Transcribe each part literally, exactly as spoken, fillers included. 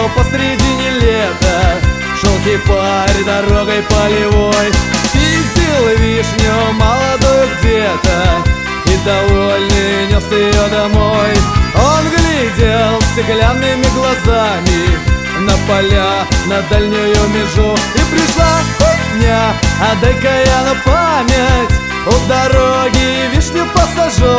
посредине лета шел хипарь дорогой полевой, пиздил вишню молодую где-то и довольный нес ее домой. Он глядел стеклянными глазами на поля, на дальнюю межу, и пришла дня, а дай-ка я на память у дороги вишню посажу.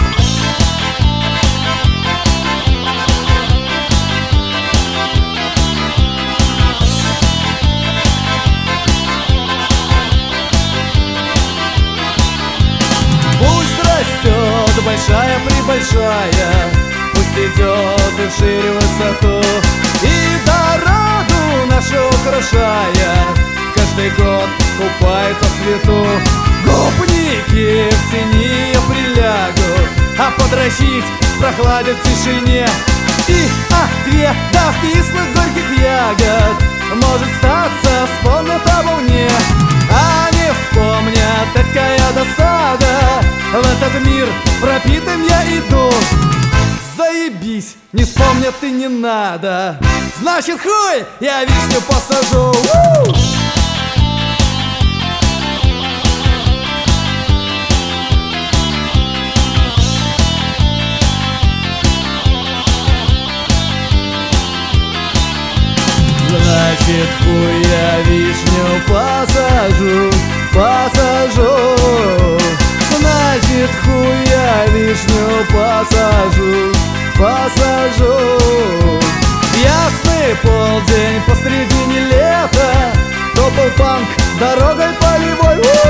Растет большая-пребольшая, пусть идет и шире высоту, и дорогу нашу украшая, каждый год купается в цвету. Гопники в тени ее прилягут, а подрочить в прохладе в тишине. И ответ до кислых горьких ягод может статься вспомнят обо мне. А не вспомнят, такая досада, в этот мир пропитан я иду. Заебись, не вспомнят и не надо, значит хуй, я вишню посажу. У-у-у! Значит хуй, я вишню посажу, посажу. Значит хуй, я вишню посажу, посажу. Ясный полдень посредине лета, топал панк дорогой полевой.